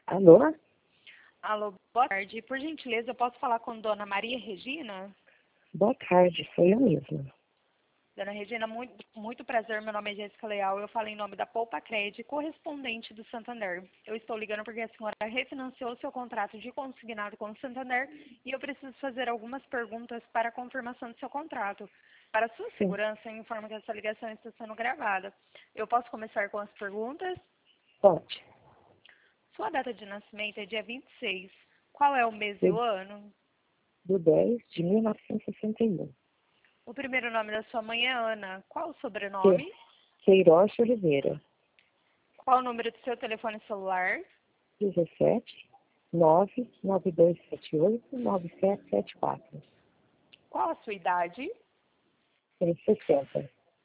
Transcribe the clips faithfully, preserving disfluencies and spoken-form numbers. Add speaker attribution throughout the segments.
Speaker 1: Alô?
Speaker 2: Alô, boa tarde. Por gentileza, eu posso falar com Dona Maria Regina?
Speaker 1: Boa tarde, sou eu mesma.
Speaker 2: Dona Regina, muito, muito prazer. Meu nome é Jéssica Leal. Eu falo em nome da Poupa Cred, correspondente do Santander. Eu estou ligando porque a senhora refinanciou seu contrato de consignado com o Santander e eu preciso fazer algumas perguntas para a confirmação do seu contrato. Para sua
Speaker 1: Sim,
Speaker 2: segurança, eu informo que essa ligação está sendo gravada. Eu posso começar com as perguntas?
Speaker 1: pode.
Speaker 2: Sua data de nascimento é dia vinte e seis. Qual é o mês e
Speaker 1: Do,
Speaker 2: o ano?
Speaker 1: do dez de mil novecentos e sessenta e um.
Speaker 2: O primeiro nome da sua mãe é Ana. Qual o
Speaker 1: Que,
Speaker 2: sobrenome?
Speaker 1: Queiroz Oliveira.
Speaker 2: Qual o número do seu telefone celular?
Speaker 1: dezessete, nove nove dois sete oito, nove sete sete quatro.
Speaker 2: Qual a sua idade?
Speaker 1: Tem sessenta.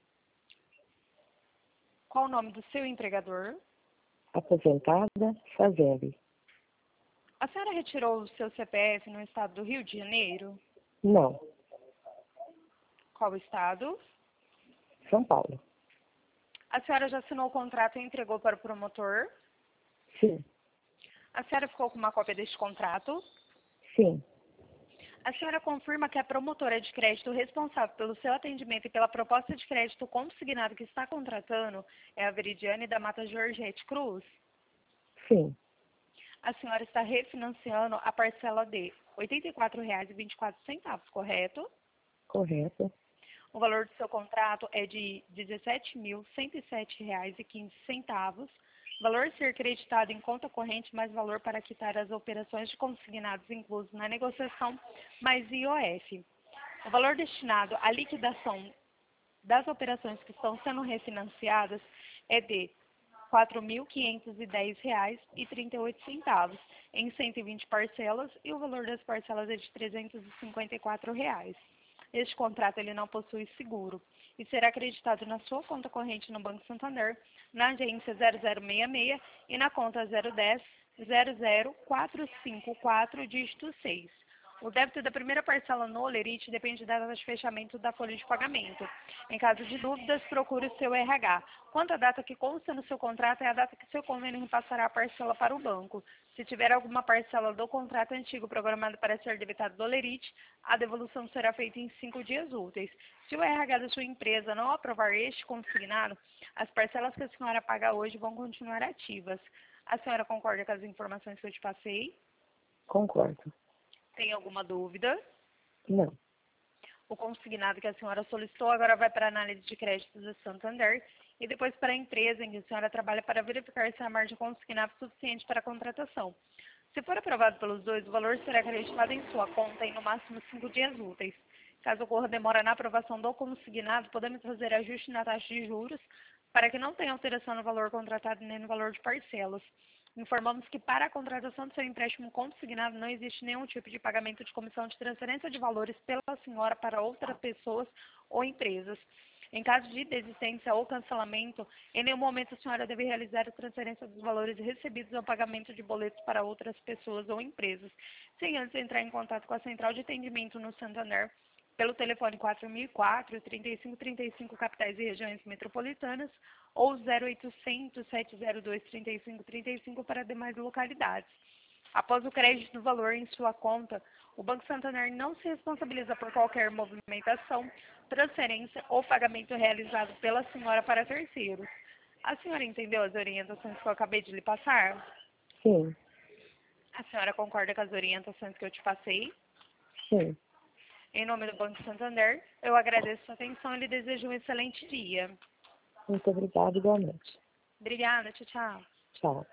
Speaker 2: Qual o nome do seu empregador?
Speaker 1: Aposentada, Fazeli.
Speaker 2: A senhora retirou o seu C P F no estado do Rio de Janeiro?
Speaker 1: Não,
Speaker 2: Qual estado?
Speaker 1: São Paulo.
Speaker 2: A senhora já assinou o contrato e entregou para o promotor?
Speaker 1: Sim,
Speaker 2: A senhora ficou com uma cópia deste contrato?
Speaker 1: sim,
Speaker 2: A senhora confirma que a promotora de crédito responsável pelo seu atendimento e pela proposta de crédito consignado que está contratando é a Veridiane da Mata Georgette Cruz?
Speaker 1: sim,
Speaker 2: A senhora está refinanciando a parcela de oitenta e quatro reais e vinte e quatro centavos, correto?
Speaker 1: correto,
Speaker 2: O valor do seu contrato é de dezessete mil cento e sete reais e quinze centavos. Valor a ser creditado em conta corrente mais valor para quitar as operações de consignados inclusos na negociação mais I O F. O valor destinado à liquidação das operações que estão sendo refinanciadas é de quatro mil quinhentos e dez reais e trinta e oito centavos em cento e vinte parcelas e o valor das parcelas é de trezentos e cinquenta e quatro reais. Este contrato ele não possui seguro e será acreditado na sua conta corrente no Banco Santander, na agência zero zero seis seis e na conta zero um zero zero zero quatro cinco quatro, dígito seis. O débito da primeira parcela no Olerite depende da data de fechamento da folha de pagamento. Em caso de dúvidas, procure o seu R H. Quanto à data que consta no seu contrato, é a data que seu convênio repassará a parcela para o banco. Se tiver alguma parcela do contrato antigo programada para ser debitada do Olerite, a devolução será feita em cinco dias úteis. Se o R H da sua empresa não aprovar este consignado, as parcelas que a senhora paga hoje vão continuar ativas. A senhora concorda com as informações que eu te passei?
Speaker 1: concordo.
Speaker 2: Tem alguma dúvida?
Speaker 1: Não,
Speaker 2: O consignado que a senhora solicitou agora vai para a análise de créditos do Santander e depois para a empresa em que a senhora trabalha para verificar se a margem consignada é suficiente para a contratação. Se for aprovado pelos dois, o valor será acreditado em sua conta em no máximo cinco dias úteis. Caso ocorra demora na aprovação do consignado, podemos fazer ajuste na taxa de juros para que não tenha alteração no valor contratado nem no valor de parcelas. Informamos que para a contratação do seu empréstimo consignado não existe nenhum tipo de pagamento de comissão de transferência de valores pela senhora para outras pessoas ou empresas. Em caso de desistência ou cancelamento, em nenhum momento a senhora deve realizar a transferência dos valores recebidos ou pagamento de boletos para outras pessoas ou empresas, sem antes entrar em contato com a central de atendimento no Santander, pelo telefone quatro mil e quatro, trinta e cinco trinta e cinco capitais e regiões metropolitanas ou zero oitocentos, sete zero dois, trinta e cinco trinta e cinco para demais localidades. Após o crédito do valor em sua conta, o Banco Santander não se responsabiliza por qualquer movimentação, transferência ou pagamento realizado pela senhora para terceiros. A senhora entendeu as orientações que eu acabei de lhe passar?
Speaker 1: sim,
Speaker 2: A senhora concorda com as orientações que eu te passei?
Speaker 1: sim.
Speaker 2: Em nome do Banco Santander, eu agradeço a sua atenção e lhe desejo um excelente dia.
Speaker 1: Muito obrigada igualmente.
Speaker 2: Obrigada, tchau, tchau.
Speaker 1: Tchau.